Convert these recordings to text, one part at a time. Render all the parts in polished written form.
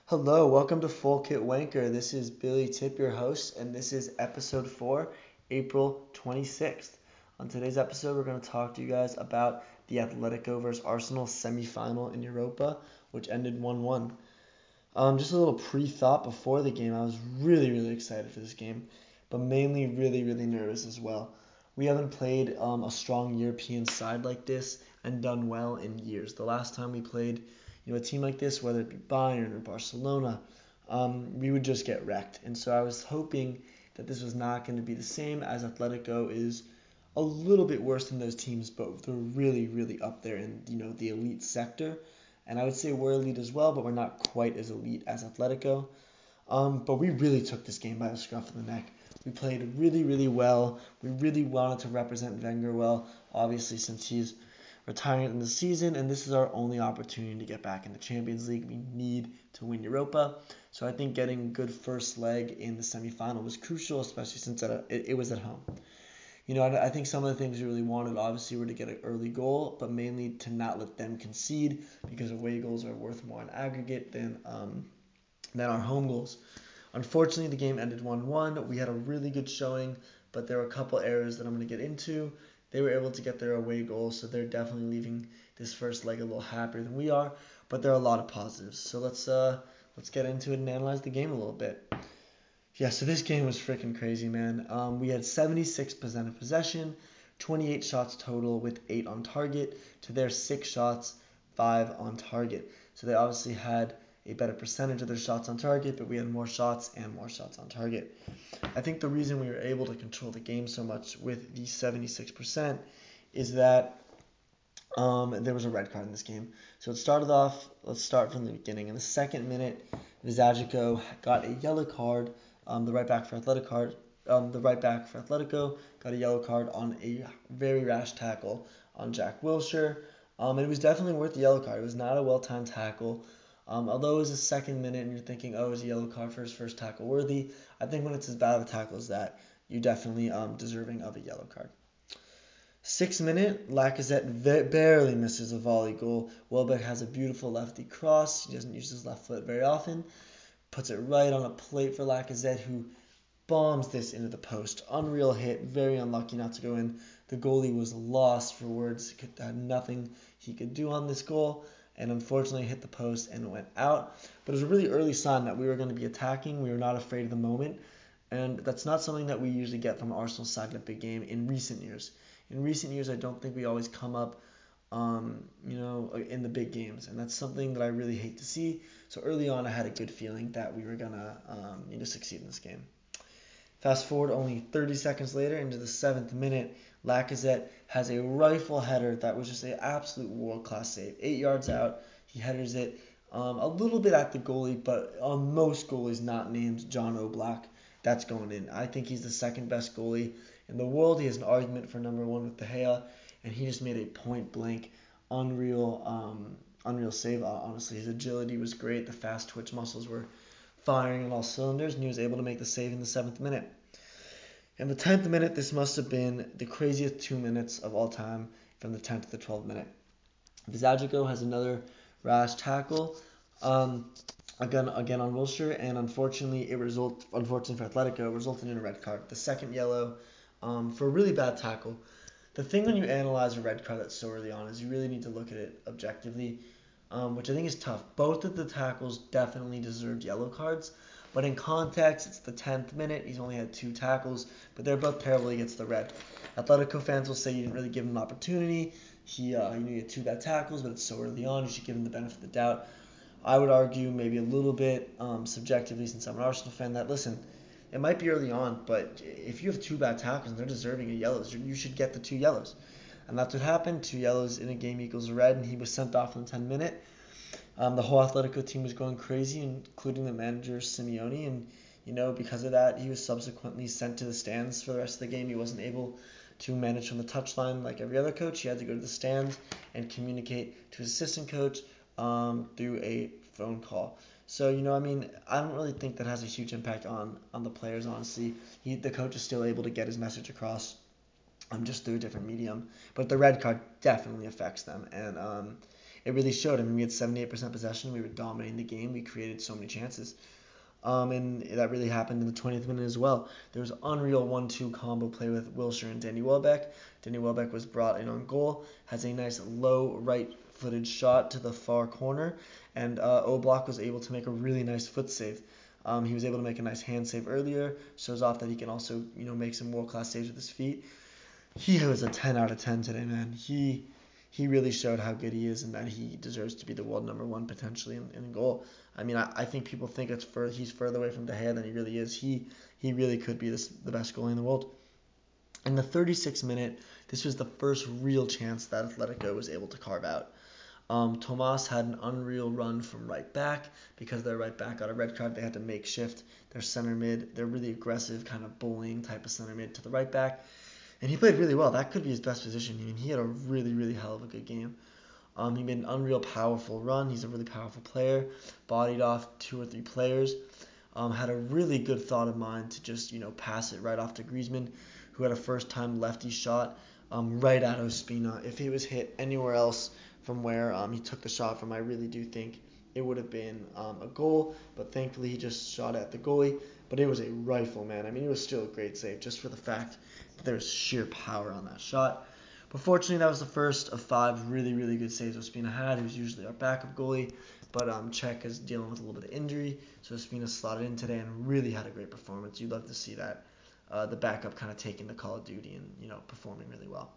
Hello, welcome to Full Kit Wanker. This is Billy Tip, your host, and this is episode 4, April 26th. On today's episode, we're going to talk to you guys about the Atletico versus Arsenal semifinal in Europa, which ended 1-1. Just a little pre-thought before the game. I was really excited for this game, but mainly really nervous as well. We haven't played a strong European side like this and done well in years. The last time we played a team like this, whether it be Bayern or Barcelona, we would just get wrecked. And so I was hoping that this was not going to be the same, as Atletico is a little bit worse than those teams, but they're really up there in the elite sector. And I would say we're elite as well, but we're not quite as elite as Atletico. But we really took this game by the scruff of the neck. We played really well. We really wanted to represent Wenger well, obviously, since he's retiring in the season, and this is our only opportunity to get back in the Champions League. We need to win Europa. So I think getting a good first leg in the semifinal was crucial, especially since it was at home. I think some of the things we really wanted, obviously, were to get an early goal, but mainly to not let them concede, because away goals are worth more in aggregate than our home goals. Unfortunately, the game ended 1-1. We had a really good showing, but there were a couple errors that I'm going to get into. They were able to get their away goal, so they're definitely leaving this first leg a little happier than we are, but there are a lot of positives. So let's get into it and analyze the game a little bit. Yeah, so this game was freaking crazy, man. We had 76% of possession, 28 shots total with 8 on target, to their 6 shots, 5 on target. So they obviously had a better percentage of their shots on target, but we had more shots and more shots on target. I think the reason we were able to control the game so much with the 76% is that there was a red card in this game. So it started off, let's start from the beginning. In the second minute, Vizagico got a yellow card. The right back for Atletico got a yellow card on a very rash tackle on Jack Wilshere. It was definitely worth the yellow card. It was not a well-timed tackle. Although it was the second minute and you're thinking, oh, is a yellow card for his first tackle worthy? I think when it's as bad of a tackle as that, you're definitely deserving of a yellow card. 6th minute, Lacazette barely misses a volley goal. Welbeck has a beautiful lefty cross. He doesn't use his left foot very often. Puts it right on a plate for Lacazette, who bombs this into the post. Unreal hit, very unlucky not to go in. The goalie was lost for words. Had nothing he could do on this goal, and unfortunately hit the post and went out. But it was a really early sign that we were going to be attacking. We were not afraid of the moment, and that's not something that we usually get from Arsenal side in a big game in recent years. In recent years, I don't think we always come up in the big games, and that's something that I really hate to see. So early on, I had a good feeling that we were gonna succeed in this game. Fast forward only 30 seconds later into the 7th minute, Lacazette has a rifle header that was just an absolute world-class save. 8 yards out, he headers it a little bit at the goalie, but on most goalies not named John Oblak, that's going in. I think he's the second best goalie in the world. He has an argument for number 1 with De Gea, and he just made a point-blank, unreal save. Honestly, his agility was great. The fast twitch muscles were firing on all cylinders, and he was able to make the save in the 7th minute. In the 10th minute, this must have been the craziest 2 minutes of all time, from the 10th to the 12th minute. Vizagico has another rash tackle, again on Wilshere, and unfortunately for Atletico, it resulted in a red card. The second yellow for a really bad tackle. The thing when you analyze a red card that's so early on is you really need to look at it objectively, which I think is tough. Both of the tackles definitely deserved yellow cards, but in context, it's the 10th minute. He's only had 2 tackles, but they're both terrible. He gets the red. Atletico fans will say you didn't really give him an opportunity. He had 2 bad tackles, but it's so early on. You should give him the benefit of the doubt. I would argue maybe a little bit subjectively, since I'm an Arsenal fan, that, listen, it might be early on, but if you have 2 bad tackles and they're deserving of yellows, you should get the 2 yellows. And that's what happened. 2 yellows in a game equals a red, and he was sent off in the 10th minute. The whole Atletico team was going crazy, including the manager, Simeone, and because of that, he was subsequently sent to the stands for the rest of the game. He wasn't able to manage from the touchline like every other coach. He had to go to the stands and communicate to his assistant coach through a phone call. So, I don't really think that has a huge impact on the players, honestly. The coach is still able to get his message across just through a different medium. But the red card definitely affects them. And it really showed. I mean, we had 78% possession. We were dominating the game. We created so many chances. And that really happened in the 20th minute as well. There was an unreal 1-2 combo play with Wilshere and Danny Welbeck. Danny Welbeck was brought in on goal, has a nice low right-footed shot to the far corner, and Oblak was able to make a really nice foot save. He was able to make a nice hand save earlier, shows off that he can also make some world-class saves with his feet. He was a 10 out of 10 today, man. He really showed how good he is and that he deserves to be the world number one potentially in goal. I mean, I think people think he's further away from De Gea than he really is. He really could be the best goalie in the world. In the 36th minute, this was the first real chance that Atletico was able to carve out. Tomas had an unreal run from right back. Because their right back got a red card, they had to makeshift their center mid, their really aggressive kind of bullying type of center mid to the right back. And he played really well. That could be his best position. I mean, he had a really, really hell of a good game. He made an unreal powerful run. He's a really powerful player. Bodied off 2 or 3 players. Had a really good thought of mind to just, pass it right off to Griezmann, who had a first-time lefty shot right at Ospina. If he was hit anywhere else from where he took the shot from, I really do think it would have been a goal. But thankfully, he just shot at the goalie. But it was a rifle, man. I mean, it was still a great save just for the fact that there was sheer power on that shot. But fortunately, that was the first of 5 really, really good saves Ospina had. He was usually our backup goalie. But Cech is dealing with a little bit of injury. So Ospina slotted in today and really had a great performance. You'd love to see that. The backup kind of taking the call of duty and, performing really well.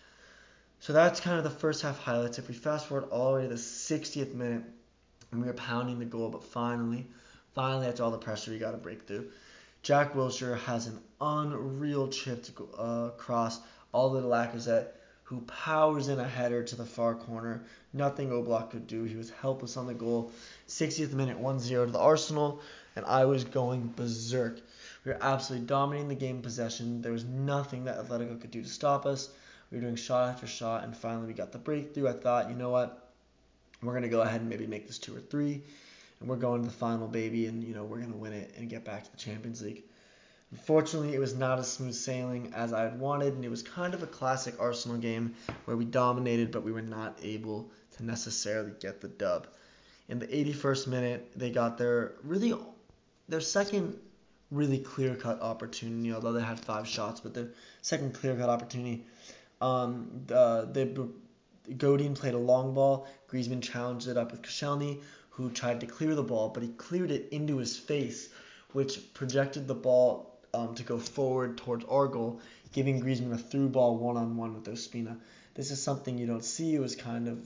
So that's kind of the first half highlights. If we fast forward all the way to the 60th minute, and we were pounding the goal, but finally, after all the pressure, we got to break through. Jack Wilshere has an unreal chip to cross all the way to Lacazette, who powers in a header to the far corner. Nothing Oblak could do. He was helpless on the goal. 60th minute, 1-0 to the Arsenal, and I was going berserk. We were absolutely dominating the game in possession. There was nothing that Atletico could do to stop us. We were doing shot after shot, and finally we got the breakthrough. I thought, you know what? We're going to go ahead and maybe make this 2 or 3, and we're going to the final, baby, and, we're going to win it and get back to the Champions League. Unfortunately, it was not as smooth sailing as I had wanted, and it was kind of a classic Arsenal game where we dominated, but we were not able to necessarily get the dub. In the 81st minute, they got their second really clear-cut opportunity, although they had 5 shots, but their second clear-cut opportunity. Godin played a long ball. Griezmann challenged it up with Koscielny, who tried to clear the ball, but he cleared it into his face, which projected the ball to go forward towards our goal, giving Griezmann a through ball one-on-one with Ospina. This is something you don't see. It was kind of,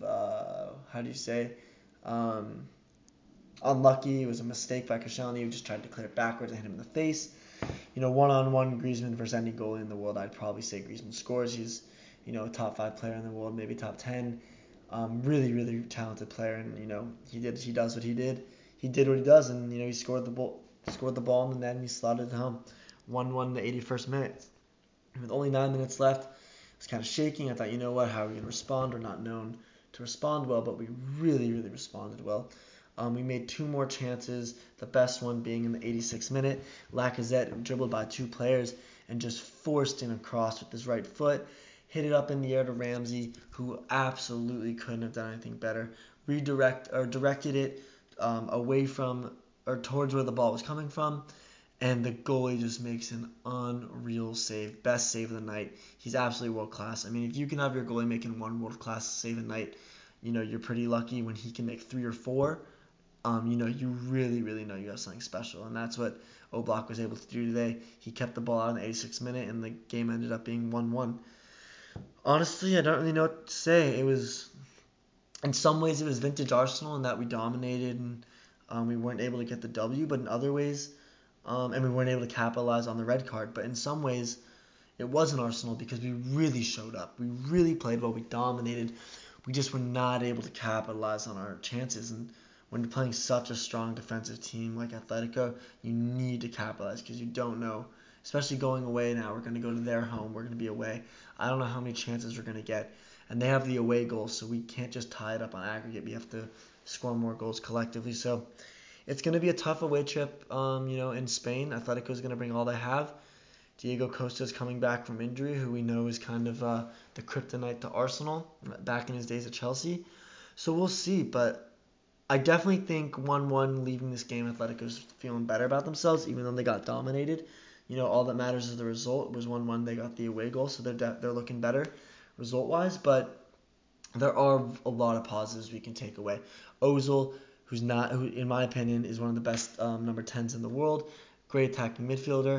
unlucky. It was a mistake by Koscielny, who just tried to clear it backwards and hit him in the face. One-on-one Griezmann versus any goalie in the world, I'd probably say Griezmann scores. He's, a top 5 player in the world, maybe top 10. Really, really talented player, and he does what he did. He did what he does, and he scored the ball in the net, and he slotted it home. 1-1 in the 81st minute. With only 9 minutes left, it was kind of shaking. I thought, you know what, how are we going to respond? We're not known to respond well, but we really, really responded well. We made 2 more chances, the best one being in the 86th minute. Lacazette dribbled by 2 players and just forced in a cross with his right foot. Hit it up in the air to Ramsey, who absolutely couldn't have done anything better. Directed it away from or towards where the ball was coming from, and the goalie just makes an unreal save. Best save of the night. He's absolutely world class. I mean, if you can have your goalie making 1 world class save a night, you're pretty lucky. When he can make 3 or 4, you really, really know you have something special, and that's what Oblak was able to do today. He kept the ball out in the 86th minute, and the game ended up being 1-1. Honestly, I don't really know what to say. In some ways, it was vintage Arsenal in that we dominated and we weren't able to get the W, but in other ways, and we weren't able to capitalize on the red card. But in some ways, it wasn't Arsenal because we really showed up. We really played well. We dominated. We just were not able to capitalize on our chances. And when you're playing such a strong defensive team like Atletico, you need to capitalize because you don't know. Especially going away now. We're going to go to their home. We're going to be away. I don't know how many chances we're going to get. And they have the away goal, so we can't just tie it up on aggregate. We have to score more goals collectively. So it's going to be a tough away trip, in Spain. Atletico is going to bring all they have. Diego Costa is coming back from injury, who we know is kind of the kryptonite to Arsenal back in his days at Chelsea. So we'll see, but I definitely think 1-1 leaving this game, Atletico's feeling better about themselves, even though they got dominated. All that matters is the result. It was 1-1. They got the away goal, so they're looking better result-wise. But there are a lot of positives we can take away. Ozil, who in my opinion is one of the best number 10s in the world, great attacking midfielder.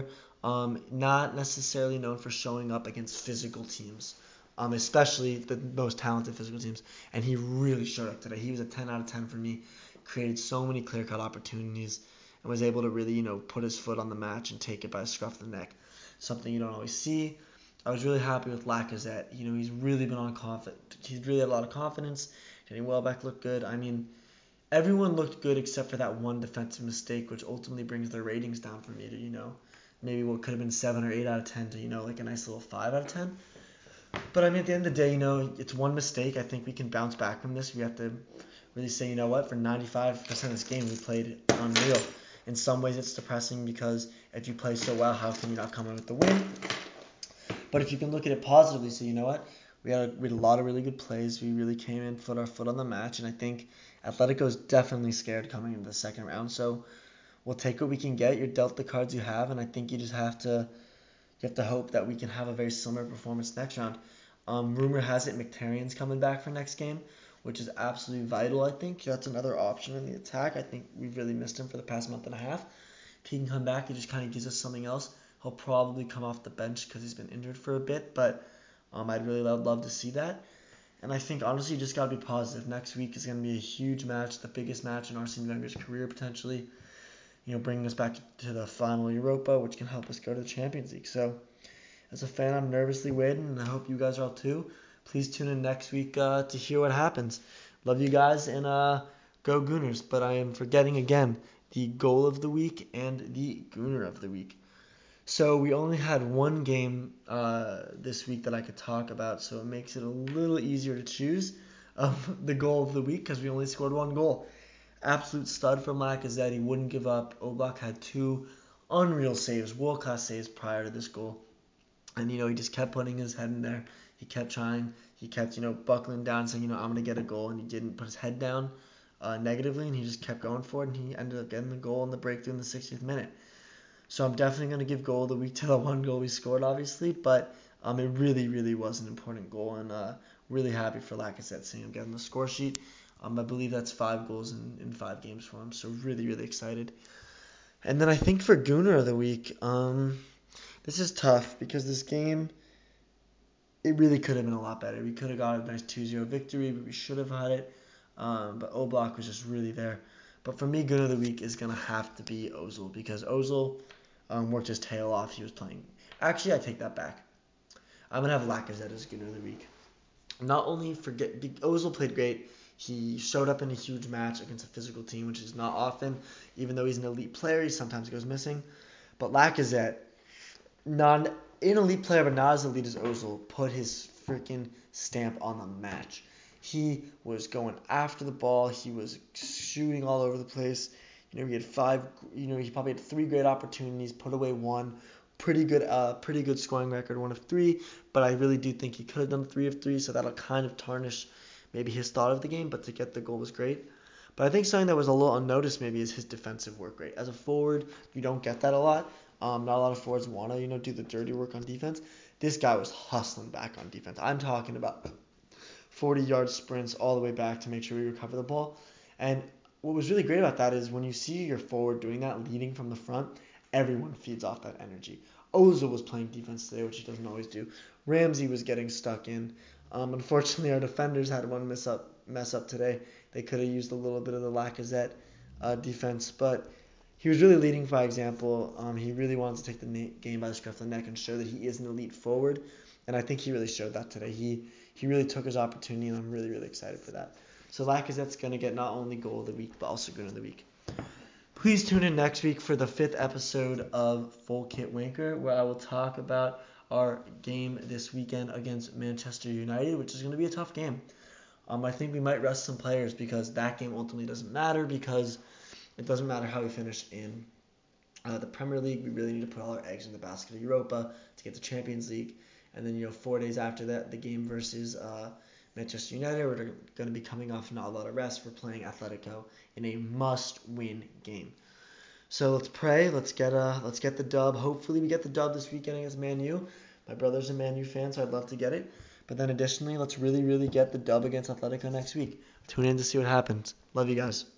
Not necessarily known for showing up against physical teams, especially the most talented physical teams. And he really showed up today. He was a 10 out of 10 for me. Created so many clear-cut opportunities and was able to really, put his foot on the match and take it by the scruff of the neck. Something you don't always see. I was really happy with Lacazette. He's really been on confident. He's really had a lot of confidence. Danny Welbeck looked good. I mean, everyone looked good except for that one defensive mistake, which ultimately brings their ratings down for me to, maybe what could have been 7 or 8 out of 10 to, like a nice little 5 out of 10. But I mean, at the end of the day, it's one mistake. I think we can bounce back from this. We have to really say, what, for 95% of this game, we played unreal. In some ways, it's depressing because if you play so well, how can you not come in with the win? But if you can look at it positively, so what, we had a lot of really good plays. We really came in, put our foot on the match, and I think Atletico is definitely scared coming into the second round. So we'll take what we can get. You're dealt the cards you have, and I think you just have to hope that we can have a very similar performance next round. Rumor has it Mkhitaryan's coming back for next game, which is absolutely vital, I think. That's another option in the attack. I think we've really missed him for the past month and a half. If he can come back, he just kind of gives us something else. He'll probably come off the bench because he's been injured for a bit, but I'd really love to see that. And I think, honestly, you just got to be positive. Next week is going to be a huge match, the biggest match in Arsene Wenger's career, potentially. Bringing us back to the final Europa, which can help us go to the Champions League. So, as a fan, I'm nervously waiting, and I hope you guys are all too. Please tune in next week to hear what happens. Love you guys, and go Gooners. But I am forgetting again the goal of the week and the Gooner of the week. So we only had one game this week that I could talk about, so it makes it a little easier to choose the goal of the week because we only scored one goal. Absolute stud from Lacazette. He wouldn't give up. Oblak had 2 unreal saves, world-class saves prior to this goal. And, he just kept putting his head in there. He kept trying. He kept, buckling down, saying, I'm going to get a goal. And he didn't put his head down negatively, and he just kept going for it. And he ended up getting the goal and the breakthrough in the 60th minute. So I'm definitely going to give goal of the week to the one goal we scored, obviously. But it really, really was an important goal. And really happy for Lacazette seeing him get on the score sheet. I believe that's 5 goals in 5 games for him. So really, really excited. And then I think for Gooner of the week, this is tough because this game, it really could have been a lot better. We could have got a nice 2-0 victory, but we should have had it. But Oblak was just really there. But for me, Gooner of the week is going to have to be Ozil because Ozil worked his tail off. He was playing. Actually, I take that back. I'm going to have Lacazette as Gooner of the week. Not only Ozil played great. He showed up in a huge match against a physical team, which is not often. Even though he's an elite player, he sometimes goes missing. But Lacazette, not an elite player, but not as elite as Ozil, put his freaking stamp on the match. He was going after the ball. He was shooting all over the place. He had 5. He probably had 3 great opportunities. Put away 1. Pretty good scoring record, 1 of 3. But I really do think he could have done 3 of 3. So that'll kind of tarnish maybe his thought of the game. But to get the goal was great. But I think something that was a little unnoticed maybe is his defensive work rate. As a forward, you don't get that a lot. Not a lot of forwards want to, do the dirty work on defense. This guy was hustling back on defense. I'm talking about 40-yard sprints all the way back to make sure we recover the ball. And what was really great about that is when you see your forward doing that, leading from the front, everyone feeds off that energy. Ozil was playing defense today, which he doesn't always do. Ramsey was getting stuck in. Unfortunately, our defenders had one mess up today. They could have used a little bit of the Lacazette defense, but he was really leading by example. He really wanted to take the game by the scruff of the neck and show that he is an elite forward, and I think he really showed that today. He really took his opportunity, and I'm really, really excited for that. So Lacazette's going to get not only goal of the week, but also Gooner of the week. Please tune in next week for the 5th episode of Full Kit Wanker, where I will talk about our game this weekend against Manchester United, which is going to be a tough game. I think we might rest some players because that game ultimately doesn't matter because it doesn't matter how we finish in the Premier League. We really need to put all our eggs in the basket of Europa to get the Champions League. And then, 4 days after that, the game versus Manchester United are going to be coming off not a lot of rest. We're playing Atletico in a must-win game. So let's pray. Let's get the dub. Hopefully we get the dub this weekend against Man U. My brother's a Man U fan, so I'd love to get it. But then additionally, let's really, really get the dub against Atletico next week. Tune in to see what happens. Love you guys.